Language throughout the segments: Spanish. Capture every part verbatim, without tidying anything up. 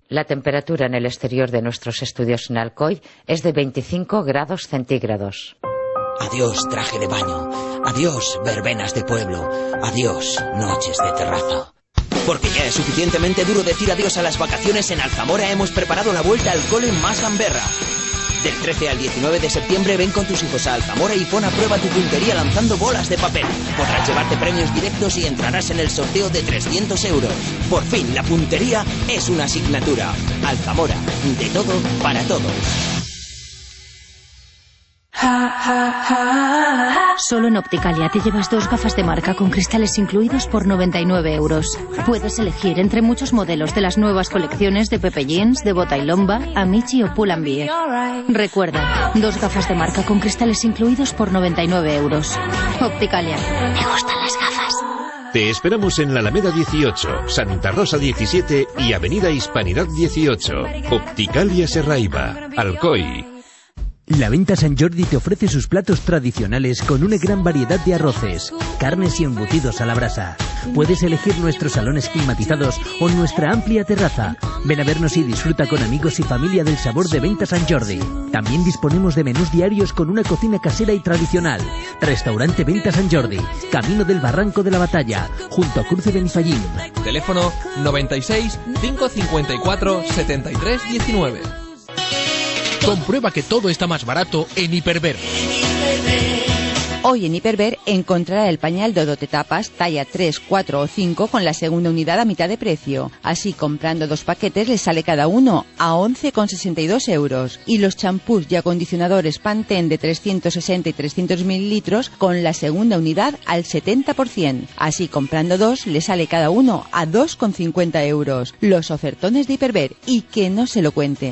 La temperatura en el exterior de nuestros estudios en Alcoy es de veinticinco grados centígrados. Adiós traje de baño, adiós verbenas de pueblo, adiós noches de terraza. Porque ya es suficientemente duro decir adiós a las vacaciones, en Alzamora hemos preparado la vuelta al cole más gamberra. Del trece al diecinueve de septiembre ven con tus hijos a Alzamora y pon a prueba tu puntería lanzando bolas de papel. Podrás llevarte premios directos y entrarás en el sorteo de trescientos euros. Por fin, la puntería es una asignatura. Alzamora, de todo para todos. Solo en Opticalia te llevas dos gafas de marca con cristales incluidos por noventa y nueve euros. Puedes elegir entre muchos modelos de las nuevas colecciones de Pepe Jeans, de Bota y Lomba, Amici o Pull&Bear. Recuerda, dos gafas de marca con cristales incluidos por noventa y nueve euros. Opticalia. ¿Te gustan las gafas? Te esperamos en la Alameda dieciocho, Santa Rosa diecisiete y Avenida Hispanidad dieciocho. Opticalia Serraiva, Alcoy. La Venta San Jordi te ofrece sus platos tradicionales con una gran variedad de arroces, carnes y embutidos a la brasa. Puedes elegir nuestros salones climatizados o nuestra amplia terraza. Ven a vernos y disfruta con amigos y familia del sabor de Venta San Jordi. También disponemos de menús diarios con una cocina casera y tradicional. Restaurante Venta San Jordi, Camino del Barranco de la Batalla, junto a Cruce Benifallín. Teléfono noventa y seis, cinco cincuenta y cuatro, setenta y tres diecinueve. Comprueba que todo está más barato en Hiperver. Hoy en Hiperver encontrará el pañal Dodo Te Tapas talla tres, cuatro o cinco con la segunda unidad a mitad de precio. Así, comprando dos paquetes le sale cada uno a once con sesenta y dos euros. Y los champús y acondicionadores Pantene de trescientos sesenta y trescientos mililitros con la segunda unidad al setenta por ciento. Así, comprando dos le sale cada uno a dos con cincuenta euros. Los ofertones de Hiperver, y que no se lo cuenten.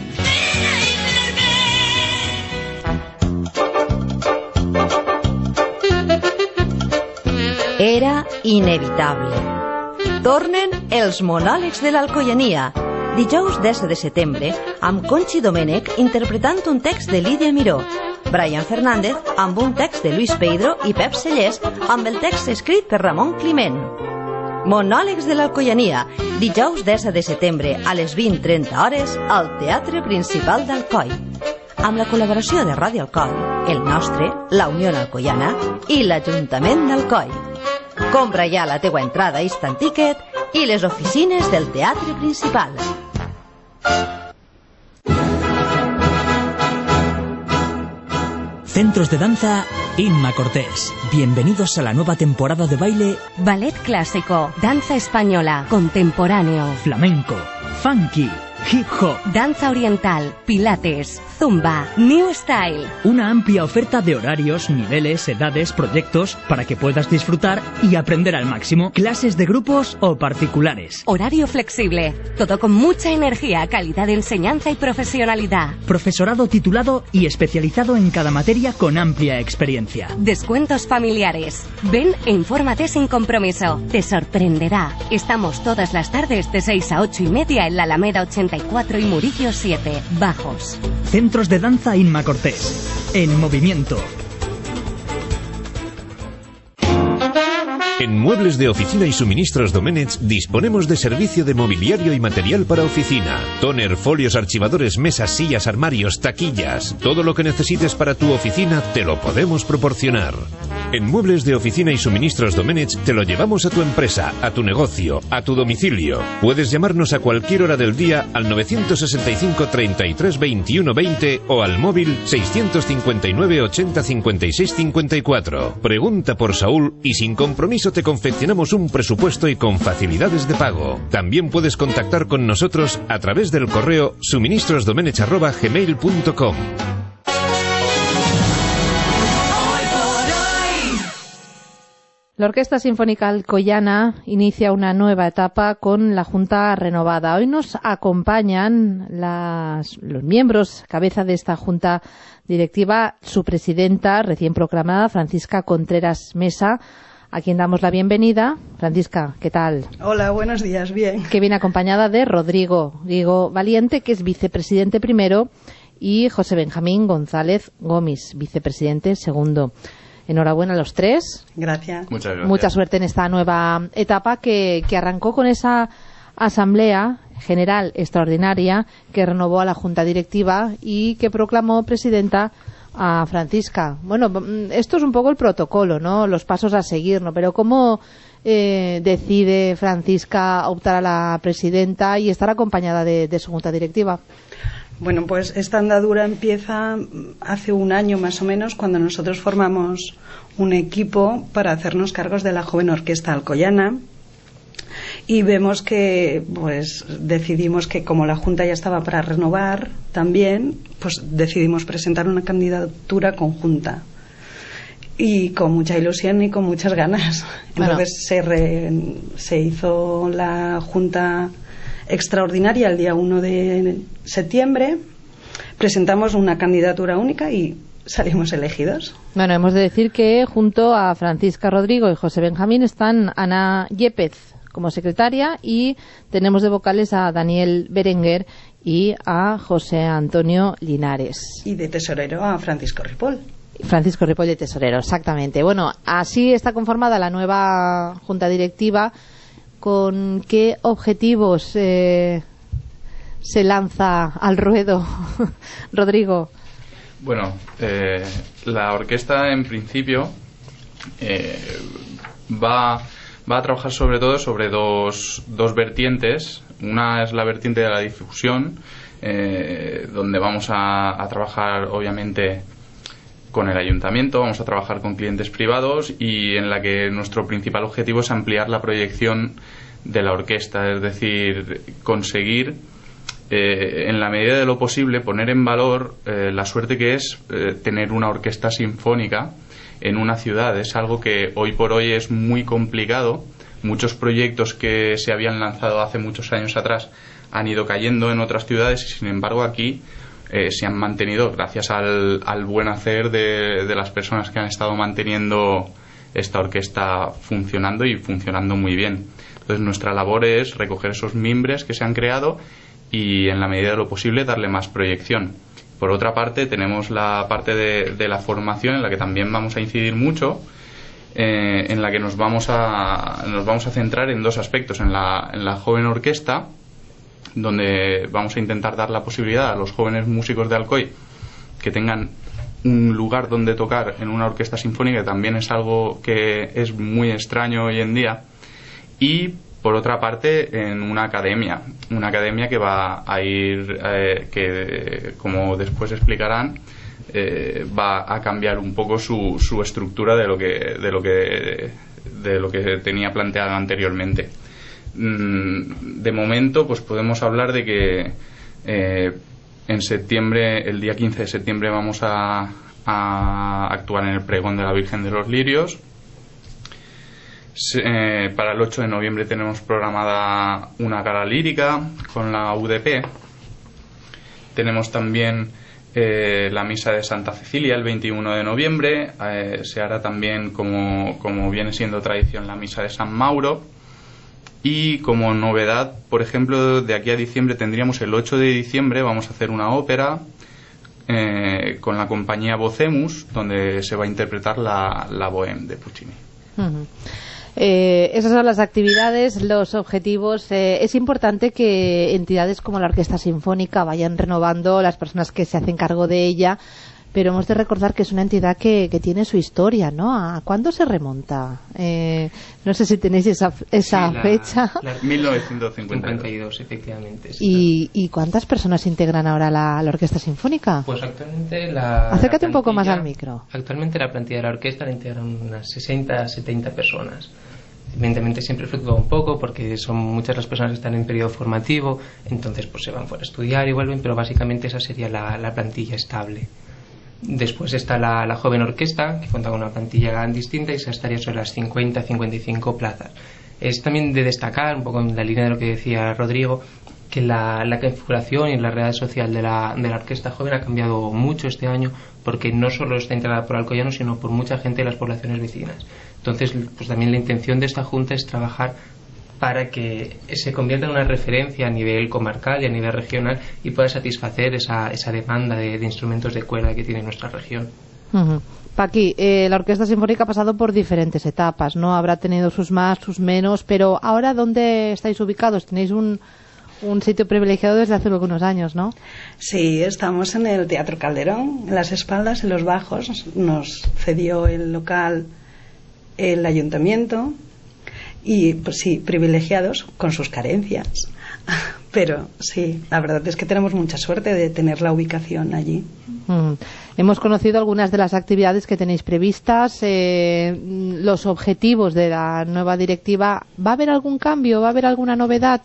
Era inevitable. Tornen els monòlegs de l'Alcoiania. Dijous deu de setembre, amb Conchi Domènech interpretant un text de Lídia Miró, Brian Fernández amb un text de Luis Pedro i Pep Sellers amb el text escrit per Ramon Climent. Monòlegs de l'Alcoiania, dijous deu de setembre a les vint trenta hores al Teatre Principal d'Alcoi, amb la col·laboració de Ràdio Alcoi, el nostre, la Unió Alcoiana i l'Ajuntament d'Alcoi. Compra ja la teua entrada a Instant Ticket i les oficines del Teatre Principal. Centros de danza Inma Cortés. Bienvenidos a la nueva temporada de baile. Ballet clásico, danza española, contemporáneo, flamenco, funky, hip hop, danza oriental, pilates, zumba, new style. Una amplia oferta de horarios, niveles, edades, proyectos para que puedas disfrutar y aprender al máximo. Clases de grupos o particulares. Horario flexible, todo con mucha energía, calidad de enseñanza y profesionalidad. Profesorado titulado y especializado en cada materia con amplia experiencia. Descuentos familiares. Ven e infórmate sin compromiso. Te sorprenderá. Estamos todas las tardes de seis a ocho y media en la Alameda ochenta y cuatro y Murillo siete, Bajos. Centros de danza Inma Cortés. En movimiento. En Muebles de Oficina y Suministros Doménech disponemos de servicio de mobiliario y material para oficina. Tóner, folios, archivadores, mesas, sillas, armarios, taquillas. Todo lo que necesites para tu oficina te lo podemos proporcionar. En Muebles de Oficina y Suministros Doménech te lo llevamos a tu empresa, a tu negocio, a tu domicilio. Puedes llamarnos a cualquier hora del día al novecientos sesenta y cinco, treinta y tres, veintiuno, veinte o al móvil seiscientos cincuenta y nueve, ochenta, cincuenta y seis, cincuenta y cuatro. Pregunta por Saúl y sin compromiso te confeccionamos un presupuesto y con facilidades de pago. También puedes contactar con nosotros a través del correo suministrosdomenech arroba gmail punto com. La Orquesta Sinfónica Alcoyana inicia una nueva etapa con la Junta renovada. Hoy nos acompañan las, los miembros, cabeza de esta Junta Directiva, su presidenta recién proclamada, Francisca Contreras Mesa, a quien damos la bienvenida. Francisca, ¿qué tal? Hola, buenos días, bien. Que viene acompañada de Rodrigo, Diego Valiente, que es vicepresidente primero, y José Benjamín González Gómez, vicepresidente segundo. Enhorabuena a los tres. Gracias. Muchas gracias. Mucha suerte en esta nueva etapa que, que arrancó con esa asamblea general extraordinaria que renovó a la Junta Directiva y que proclamó presidenta a Francisca. Bueno, esto es un poco el protocolo, ¿no? Los pasos a seguir, ¿no? Pero ¿cómo eh, decide Francisca optar a la presidenta y estar acompañada de, de su Junta Directiva? Bueno, pues esta andadura empieza hace un año más o menos, cuando nosotros formamos un equipo para hacernos cargos de la joven orquesta alcoyana, y vemos que pues decidimos que como la Junta ya estaba para renovar también, pues decidimos presentar una candidatura conjunta y con mucha ilusión y con muchas ganas. Bueno. Entonces se, re, se hizo la Junta extraordinaria el día uno de septiembre, presentamos una candidatura única y salimos elegidos. Bueno, hemos de decir que junto a Francisca Rodrigo y José Benjamín están Ana Yepez como secretaria y tenemos de vocales a Daniel Berenguer y a José Antonio Linares. Y de tesorero a Francisco Ripoll. Francisco Ripoll de tesorero, exactamente. Bueno, así está conformada la nueva Junta Directiva. ¿Con qué objetivos eh, se lanza al ruedo, Rodrigo? Bueno, eh, la orquesta en principio eh, va, va a trabajar sobre todo sobre dos, dos vertientes. Una es la vertiente de la difusión, eh, donde vamos a, a trabajar obviamente con el ayuntamiento, vamos a trabajar con clientes privados y en la que nuestro principal objetivo es ampliar la proyección de la orquesta, es decir, conseguir eh, en la medida de lo posible poner en valor eh, la suerte que es eh, tener una orquesta sinfónica en una ciudad. Es algo que hoy por hoy es muy complicado. Muchos proyectos que se habían lanzado hace muchos años atrás han ido cayendo en otras ciudades y sin embargo aquí Eh, se han mantenido gracias al, al buen hacer de, de las personas que han estado manteniendo esta orquesta funcionando y funcionando muy bien. Entonces nuestra labor es recoger esos mimbres que se han creado y en la medida de lo posible darle más proyección. Por otra parte tenemos la parte de, de la formación en la que también vamos a incidir mucho, eh, en la que nos vamos a, nos vamos a centrar en dos aspectos, en la, en la joven orquesta, donde vamos a intentar dar la posibilidad a los jóvenes músicos de Alcoy que tengan un lugar donde tocar en una orquesta sinfónica, que también es algo que es muy extraño hoy en día, y por otra parte en una academia, una academia que va a ir, eh, que como después explicarán, eh, va a cambiar un poco su, su estructura de lo que, de lo que, de lo que tenía planteado anteriormente. De momento pues podemos hablar de que eh, en septiembre, el día quince de septiembre vamos a, a actuar en el pregón de la Virgen de los Lirios. Se, eh, para el ocho de noviembre tenemos programada una gala lírica con la U D P. Tenemos también eh, la misa de Santa Cecilia el veintiuno de noviembre. Eh, se hará también, como, como viene siendo tradición, la misa de San Mauro. Y como novedad, por ejemplo, de aquí a diciembre tendríamos el ocho de diciembre, vamos a hacer una ópera eh, con la compañía Vocemus, donde se va a interpretar la, la Bohème de Puccini. Uh-huh. Eh, esas son las actividades, los objetivos. Eh, es importante que entidades como la Orquesta Sinfónica vayan renovando las personas que se hacen cargo de ella, pero hemos de recordar que es una entidad que, que tiene su historia, ¿no? ¿A cuándo se remonta? Eh, no sé si tenéis esa, esa sí, la, fecha. La, mil novecientos cincuenta y dos, efectivamente. ¿Y, ¿Y cuántas personas integran ahora la, la Orquesta Sinfónica? Pues actualmente la... Acércate la un poco más plantilla, al micro. Actualmente la plantilla de la orquesta la integran unas sesenta a setenta personas. Evidentemente siempre fluctúa un poco porque son muchas las personas que están en periodo formativo, entonces pues se van fuera a estudiar y vuelven, pero básicamente esa sería la, la plantilla estable. Después está la, la joven orquesta, que cuenta con una plantilla distinta y se estaría sobre las cincuenta a cincuenta y cinco plazas. Es también de destacar, un poco en la línea de lo que decía Rodrigo, que la, la configuración y la realidad social de la, de la orquesta joven ha cambiado mucho este año, porque no solo está integrada por alcoyanos, sino por mucha gente de las poblaciones vecinas. Entonces, pues también la intención de esta Junta es trabajar para que se convierta en una referencia a nivel comarcal y a nivel regional y pueda satisfacer esa, esa demanda de, de instrumentos de cuerda que tiene nuestra región. Uh-huh. Paqui, eh, la Orquesta Sinfónica ha pasado por diferentes etapas, ¿no? Habrá tenido sus más, sus menos, pero ahora ¿dónde estáis ubicados? ¿Tenéis un, un sitio privilegiado desde hace algunos años, ¿no? Sí, estamos en el Teatro Calderón, en las espaldas, en los bajos. Nos cedió el local el ayuntamiento y, pues sí, privilegiados con sus carencias. Pero sí, la verdad es que tenemos mucha suerte de tener la ubicación allí. Mm. Hemos conocido algunas de las actividades que tenéis previstas, eh, los objetivos de la nueva directiva. ¿Va a haber algún cambio? ¿Va a haber alguna novedad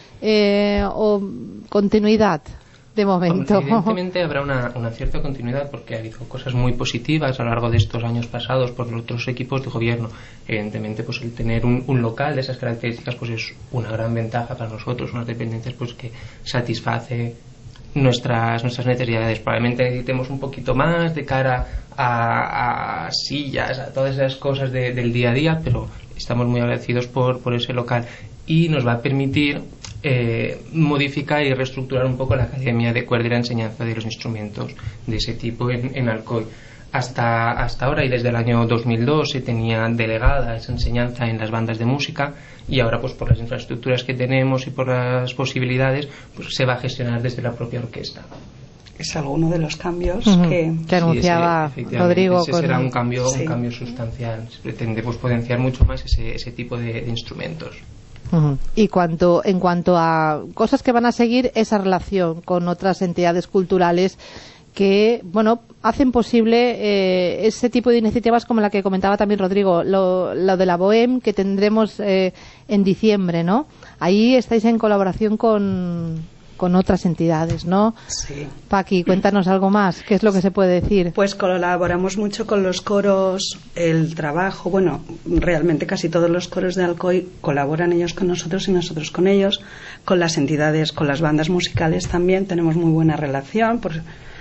eh, o continuidad de momento? Evidentemente habrá una, una cierta continuidad porque ha habido cosas muy positivas a lo largo de estos años pasados por los otros equipos de gobierno. Evidentemente, pues el tener un, un local de esas características pues es una gran ventaja para nosotros, unas dependencias pues que satisface nuestras nuestras necesidades. Probablemente necesitemos un poquito más de cara a, a sillas, a todas esas cosas de, del día a día, pero estamos muy agradecidos por, por ese local y nos va a permitir eh, modificar y reestructurar un poco la academia de cuerda y la enseñanza de los instrumentos de ese tipo en, en Alcoy. Hasta, hasta ahora y desde el año dos mil dos se tenía delegada esa enseñanza en las bandas de música y ahora pues por las infraestructuras que tenemos y por las posibilidades pues se va a gestionar desde la propia orquesta. Es alguno de los cambios uh-huh. que, que anunciaba sí, ese, Rodrigo. Ese con... será un cambio, sí. un cambio sustancial. Se pretende pues, potenciar mucho más ese, ese tipo de, de instrumentos. Uh-huh. Y cuanto, en cuanto a cosas que van a seguir, esa relación con otras entidades culturales que, bueno, hacen posible eh, ese tipo de iniciativas como la que comentaba también Rodrigo, lo, lo de la Bohème que tendremos eh, en diciembre, ¿no? Ahí estáis en colaboración con, con otras entidades, ¿no? Sí. Paqui, cuéntanos algo más, ¿qué es lo que se puede decir? Pues colaboramos mucho con los coros, el trabajo, bueno, realmente casi todos los coros de Alcoy colaboran ellos con nosotros y nosotros con ellos, con las entidades, con las bandas musicales también tenemos muy buena relación, por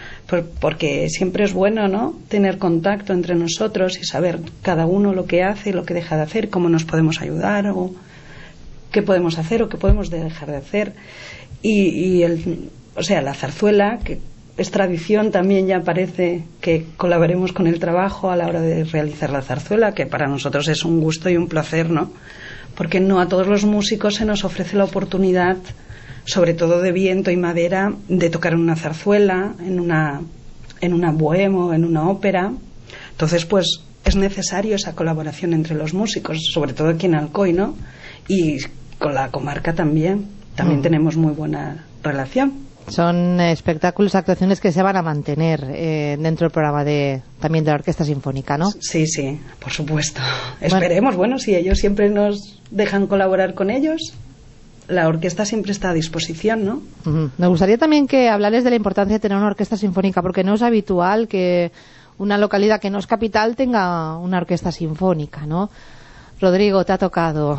porque siempre es bueno, ¿no?, tener contacto entre nosotros y saber cada uno lo que hace y lo que deja de hacer, cómo nos podemos ayudar o qué podemos hacer o qué podemos dejar de hacer. Y, y el, o sea, la zarzuela, que es tradición, también ya parece que colaboremos con el trabajo a la hora de realizar la zarzuela, que para nosotros es un gusto y un placer, ¿no?, porque no a todos los músicos se nos ofrece la oportunidad, sobre todo de viento y madera, de tocar en una zarzuela, en una en una bohème o en una ópera. Entonces, pues es necesario esa colaboración entre los músicos, sobre todo aquí en Alcoy, ¿no? Y con la comarca también. También mm. tenemos muy buena relación. Son espectáculos, actuaciones que se van a mantener eh, dentro del programa de también de la Orquesta Sinfónica, ¿no? Sí, sí, por supuesto. Bueno. Esperemos, bueno, si ellos siempre nos dejan colaborar con ellos, la orquesta siempre está a disposición, ¿no? Uh-huh. Me gustaría también que hablares de la importancia de tener una orquesta sinfónica, porque no es habitual que una localidad que no es capital tenga una orquesta sinfónica, ¿no? Rodrigo, te ha tocado.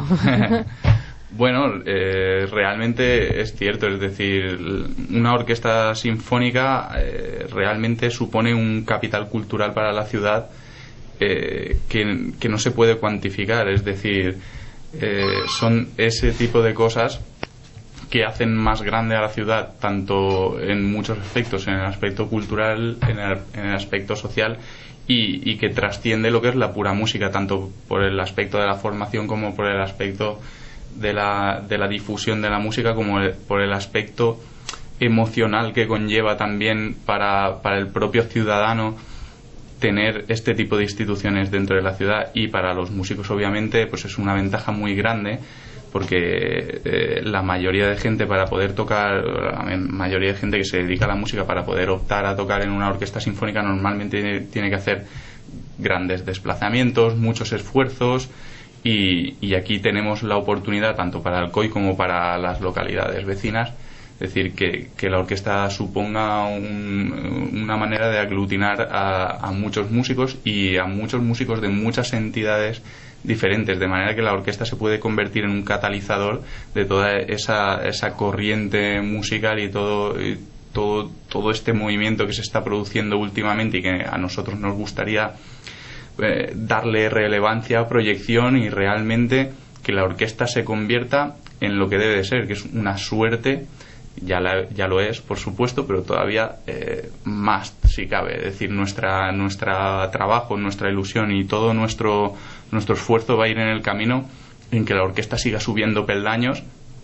Bueno, eh, realmente es cierto, es decir, una orquesta sinfónica eh, realmente supone un capital cultural para la ciudad eh, que, que no se puede cuantificar, es decir, eh, son ese tipo de cosas que hacen más grande a la ciudad, tanto en muchos aspectos, en el aspecto cultural, en el, en el aspecto social, y, y que trasciende lo que es la pura música, tanto por el aspecto de la formación como por el aspecto de la, de la difusión de la música, como el, por el aspecto emocional que conlleva también para, para el propio ciudadano tener este tipo de instituciones dentro de la ciudad. Y para los músicos, obviamente, pues es una ventaja muy grande, porque eh, la mayoría de gente para poder tocar, la mayoría de gente que se dedica a la música para poder optar a tocar en una orquesta sinfónica normalmente tiene, tiene que hacer grandes desplazamientos, muchos esfuerzos, y, y aquí tenemos la oportunidad, tanto para Alcoy como para las localidades vecinas, es decir, que, que la orquesta suponga un, una manera de aglutinar a, a muchos músicos y a muchos músicos de muchas entidades diferentes, de manera que la orquesta se puede convertir en un catalizador de toda esa, esa corriente musical y todo, y todo, todo este movimiento que se está produciendo últimamente y que a nosotros nos gustaría eh, darle relevancia, proyección, y realmente que la orquesta se convierta en lo que debe de ser, que es una suerte. Ya, la, ya lo es, por supuesto, pero todavía eh, más, si cabe. Es decir, nuestra, nuestra trabajo, nuestra ilusión y todo nuestro, nuestro esfuerzo va a ir en el camino en que la orquesta siga subiendo peldaños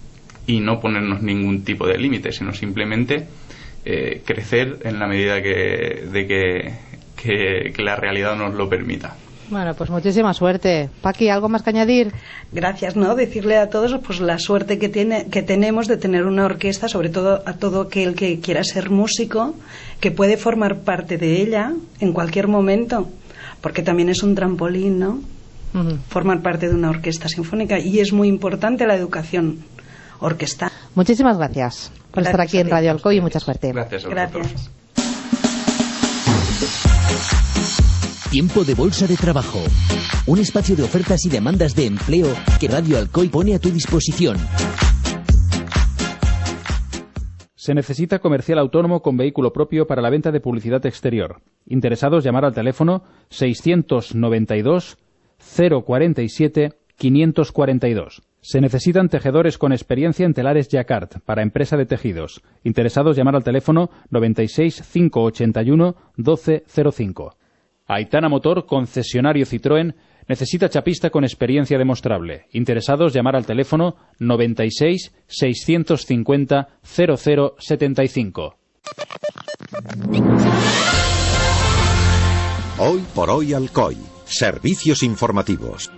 y no ponernos ningún tipo de límite, sino simplemente eh, crecer en la medida que, de que, que, que la realidad nos lo permita. Bueno, pues muchísima suerte. Paqui, ¿algo más que añadir? Gracias, ¿no? Decirle a todos pues la suerte que tiene, que tenemos de tener una orquesta, sobre todo a todo aquel que quiera ser músico, que puede formar parte de ella en cualquier momento, porque también es un trampolín, ¿no? Uh-huh. Formar parte de una orquesta sinfónica, y es muy importante la educación orquestal. Muchísimas gracias por gracias estar aquí en Radio Alcoy y mucha suerte. Gracias a vosotros. Gracias. Tiempo de Bolsa de Trabajo. Un espacio de ofertas y demandas de empleo que Radio Alcoy pone a tu disposición. Se necesita comercial autónomo con vehículo propio para la venta de publicidad exterior. Interesados, llamar al teléfono seiscientos noventa y dos cero cuarenta y siete quinientos cuarenta y dos. Se necesitan tejedores con experiencia en telares Jacquard para empresa de tejidos. Interesados, llamar al teléfono noventa y seis cinco ochenta y uno doce cero cinco. Aitana Motor, concesionario Citroën, necesita chapista con experiencia demostrable. Interesados, llamar al teléfono noventa y seis seiscientos cincuenta cero cero setenta y cinco. Hoy por hoy Alcoy. Servicios informativos.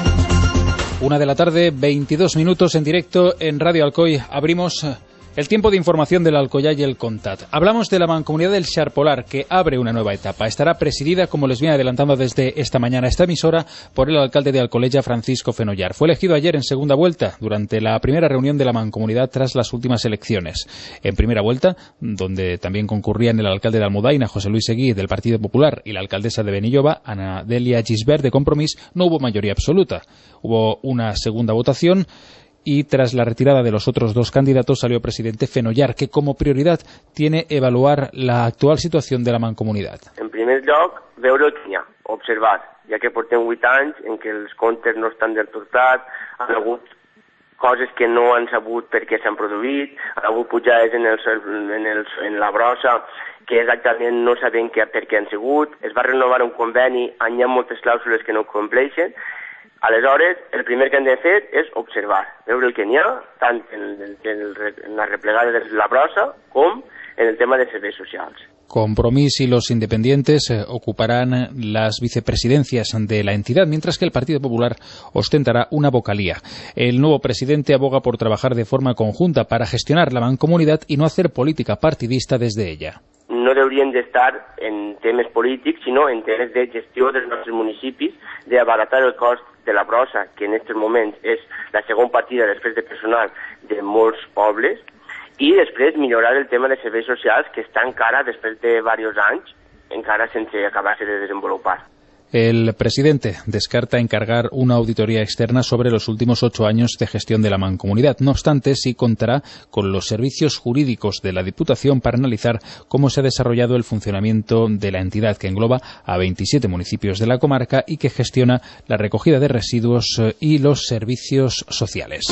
Una de la tarde, veintidós minutos en directo en Radio Alcoy. Abrimos el tiempo de información del Alcoyá y el Contat. Hablamos de la Mancomunidad del Xarpolar, que abre una nueva etapa. Estará presidida, como les viene adelantando desde esta mañana esta emisora, por el alcalde de Alcoleya, Francisco Fenollar. Fue elegido ayer en segunda vuelta, durante la primera reunión de la Mancomunidad tras las últimas elecciones. En primera vuelta, donde también concurrían el alcalde de Almudaina, José Luis Seguí, del Partido Popular, y la alcaldesa de Benilloba, Ana Delia Gisbert, de Compromís, no hubo mayoría absoluta. Hubo una segunda votación, y tras la retirada de los otros dos candidatos salió presidente Fenollar, que como prioridad tiene evaluar la actual situació de la Mancomunitat. En primer lloc, veure el que hi ha, observar, ja que portem vuit anys en què els comptes no estan del tot clars, han hagut coses que no han sabut per què s'han produït, han hagut pujades en, els, en, els, en la brossa que exactament no sabem que, per què han sigut, es va renovar un conveni, hi ha moltes clàusules que no compleixen. Aleshores, el primer que hem de fer és observar, veure el que n'hi ha, tant en, el, en, el, en la replegada de la brossa com en el tema de serveis socials. Compromís y los independientes eh, ocuparán las vicepresidencias de la entidad, mientras que el Partido Popular ostentará una vocalía. El nuevo presidente aboga por trabajar de forma conjunta para gestionar la mancomunidad y no hacer política partidista desde ella. No deurien d'estar en temes polítics, sinó en temes de gestió dels nostres municipis, d'abaratar el cost de la brossa, que en aquests moments és la segona partida després de personal de molts pobles, i després millorar el tema de serveis socials, que està encara, després de diversos anys, encara sense acabar-se de desenvolupar. El presidente descarta encargar una auditoría externa sobre los últimos ocho años de gestión de la mancomunidad. No obstante, sí contará con los servicios jurídicos de la Diputación para analizar cómo se ha desarrollado el funcionamiento de la entidad, que engloba a veintisiete municipios de la comarca y que gestiona la recogida de residuos y los servicios sociales.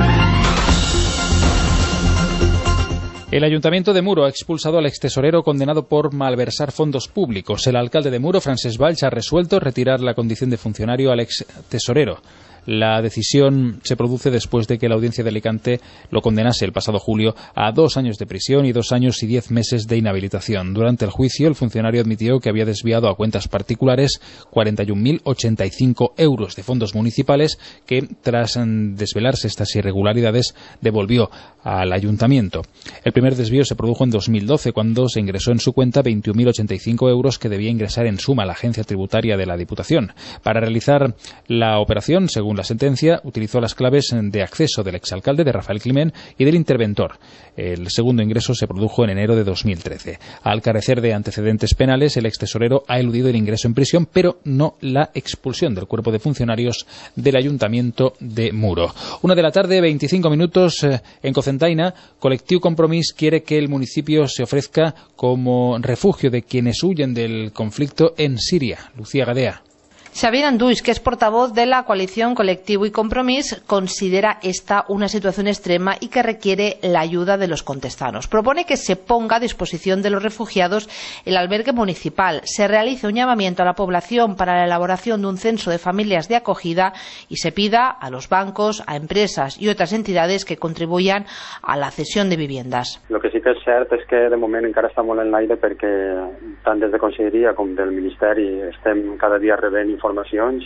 El Ayuntamiento de Muro ha expulsado al extesorero condenado por malversar fondos públicos. El alcalde de Muro, Francesc Valls, ha resuelto retirar la condición de funcionario al extesorero. La decisión se produce después de que la Audiencia de Alicante lo condenase el pasado julio a dos años de prisión y dos años y diez meses de inhabilitación. Durante el juicio, el funcionario admitió que había desviado a cuentas particulares cuarenta y un mil ochenta y cinco euros de fondos municipales que, tras desvelarse estas irregularidades, devolvió al ayuntamiento. El primer desvío se produjo en dos mil doce, cuando se ingresó en su cuenta veintiún mil ochenta y cinco euros que debía ingresar en suma a la agencia tributaria de la Diputación. Para realizar la operación, según la sentencia, utilizó las claves de acceso del exalcalde, de Rafael Climent, y del interventor. El segundo ingreso se produjo en enero de dos mil trece. Al carecer de antecedentes penales, el extesorero ha eludido el ingreso en prisión, pero no la expulsión del cuerpo de funcionarios del Ayuntamiento de Muro. Una de la tarde, veinticinco minutos, en Cocentaina, Colectivo Compromís quiere que el municipio se ofrezca como refugio de quienes huyen del conflicto en Siria. Lucía Gadea. Xavier Anduix, que es portavoz de la coalición Colectivo y Compromís, considera esta una situación extrema y que requiere la ayuda de los contestanos. Propone que se ponga a disposición de los refugiados el albergue municipal, se realice un llamamiento a la población para la elaboración de un censo de familias de acogida y se pida a los bancos, a empresas y otras entidades que contribuyan a la cesión de viviendas. Lo que sí que és cert és que de moment encara està molt en l'aire perquè tant des de Conselleria com del Ministeri estem cada dia rebent informacions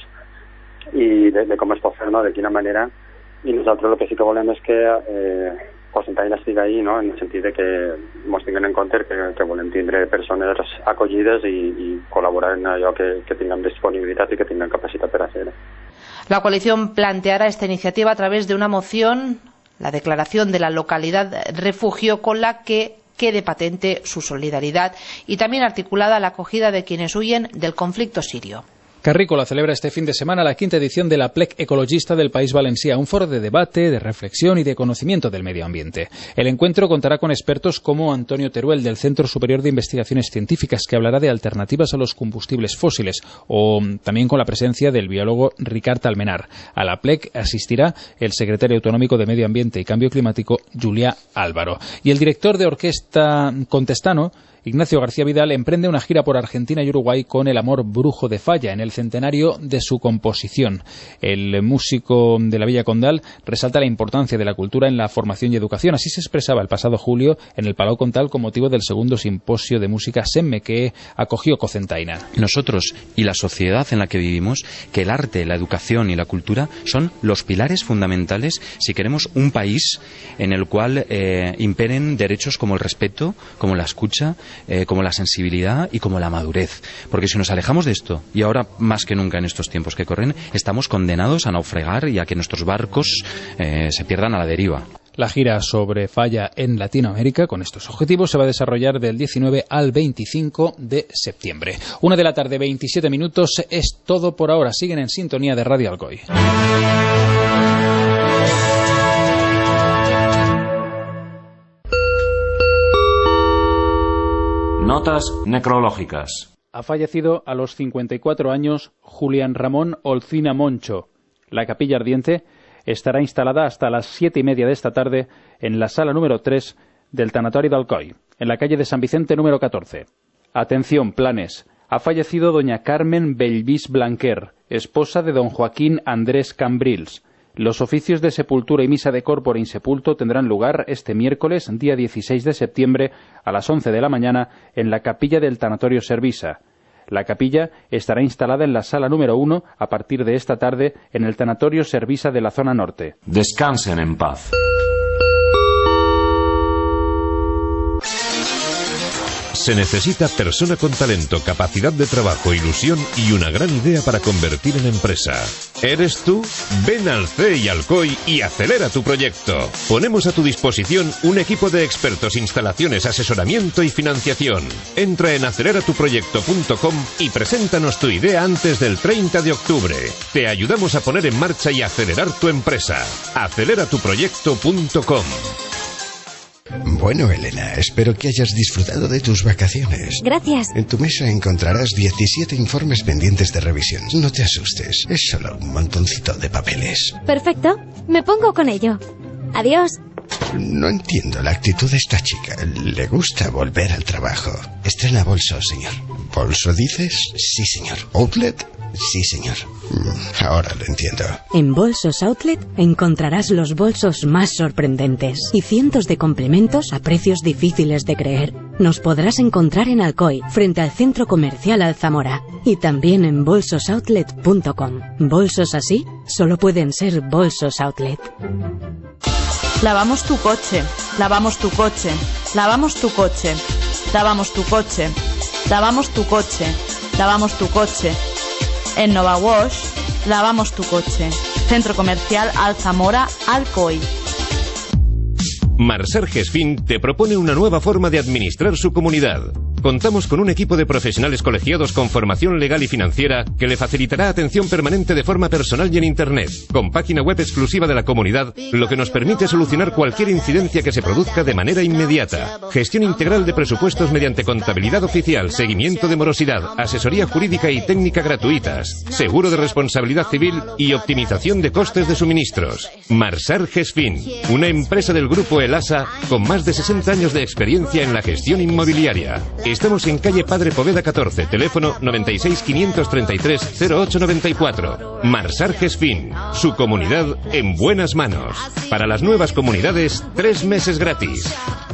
i de, de com es pot fer, no? De quina manera, i nosaltres el que sí que volem és que eh, Cocentaina estigui ahí, no? En el sentit de que ens tinguin en compte que, que volem tindre persones acollides i, i col·laborar en allò que, que tinguem disponibilitat i que tinguem capacitat per a fer. La coalición planteará esta iniciativa a través de una moción, la declaración de la localidad refugio, con la que quede patente su solidaridad y también articulada la acogida de quienes huyen del conflicto sirio. Carrícola celebra este fin de semana la quinta edición de la Plec Ecologista del País Valencià, un foro de debate, de reflexión y de conocimiento del medio ambiente. El encuentro contará con expertos como Antonio Teruel, del Centro Superior de Investigaciones Científicas, que hablará de alternativas a los combustibles fósiles, o también con la presencia del biólogo Ricard Almenar. A la Plec asistirá el secretario autonómico de Medio Ambiente y Cambio Climático, Julià Álvaro. Y el director de orquesta contestano, Ignacio García Vidal, emprende una gira por Argentina y Uruguay con El amor brujo de Falla, en el centenario de su composición. El músico de la Villa Condal resalta la importancia de la cultura en la formación y educación. Así se expresaba el pasado julio en el Palau Comtal con motivo del segundo simposio de música SEMME que acogió Cocentaina. Nosotros y la sociedad en la que vivimos, que el arte, la educación y la cultura son los pilares fundamentales si queremos un país en el cual eh, imperen derechos como el respeto, como la escucha, Eh, como la sensibilidad y como la madurez, porque si nos alejamos de esto, y ahora más que nunca en estos tiempos que corren, estamos condenados a naufragar y a que nuestros barcos eh, se pierdan a la deriva. La gira sobre Falla en Latinoamérica con estos objetivos se va a desarrollar del diecinueve al veinticinco de septiembre. Una de la tarde, veintisiete minutos, es todo por ahora. Siguen en sintonía de Radio Alcoy. Notas necrológicas. Ha fallecido a los cincuenta y cuatro años Julián Ramón Olcina Moncho. La capilla ardiente estará instalada hasta las siete y media de esta tarde en la sala número tres del Tanatorio de Alcoy, en la calle de San Vicente número catorce. Atención, planes. Ha fallecido doña Carmen Bellvis Blanquer, esposa de don Joaquín Andrés Cambrils. Los oficios de sepultura y misa de corpore insepulto tendrán lugar este miércoles, día dieciséis de septiembre, a las once de la mañana, en la capilla del Tanatorio Servisa. La capilla estará instalada en la sala número uno a partir de esta tarde en el Tanatorio Servisa de la zona norte. Descansen en paz. Se necesita persona con talento, capacidad de trabajo, ilusión y una gran idea para convertir en empresa. ¿Eres tú? Ven al C E I Alcoy y acelera tu proyecto. Ponemos a tu disposición un equipo de expertos, instalaciones, asesoramiento y financiación. Entra en acelera tu proyecto punto com y preséntanos tu idea antes del treinta de octubre. Te ayudamos a poner en marcha y acelerar tu empresa. acelera tu proyecto punto com. Bueno, Elena, espero que hayas disfrutado de tus vacaciones. Gracias. En tu mesa encontrarás diecisiete informes pendientes de revisión. No te asustes, es solo un montoncito de papeles. Perfecto, me pongo con ello. Adiós. No entiendo la actitud de esta chica. Le gusta volver al trabajo. Estrena bolso, señor. ¿Bolso dices? Sí, señor. ¿Outlet? Sí, señor. Ahora lo entiendo. En Bolsos Outlet encontrarás los bolsos más sorprendentes y cientos de complementos a precios difíciles de creer. Nos podrás encontrar en Alcoy, frente al Centro Comercial Alzamora, y también en bolsos outlet punto com. Bolsos así solo pueden ser Bolsos Outlet. Lavamos tu coche, lavamos tu coche, lavamos tu coche, lavamos tu coche, lavamos tu coche, lavamos tu coche. En Nova Wash, lavamos tu coche. Centro Comercial Alzamora, Alcoy. Marserges Fin te propone una nueva forma de administrar su comunidad. contamos con un equipo de profesionales colegiados con formación legal y financiera que le facilitará atención permanente de forma personal y en Internet, con página web exclusiva de la comunidad, lo que nos permite solucionar cualquier incidencia que se produzca de manera inmediata. Gestión integral de presupuestos mediante contabilidad oficial, seguimiento de morosidad, asesoría jurídica y técnica gratuitas, seguro de responsabilidad civil y optimización de costes de suministros. Marsar Gesfin, una empresa del grupo Elasa con más de sesenta años de experiencia en la gestión inmobiliaria. Estamos en calle Padre Poveda catorce, teléfono noventa y seis, quinientos treinta y tres, cero ocho noventa y cuatro. Marsar Gesfin, su comunidad en buenas manos. Para las nuevas comunidades, tres meses gratis.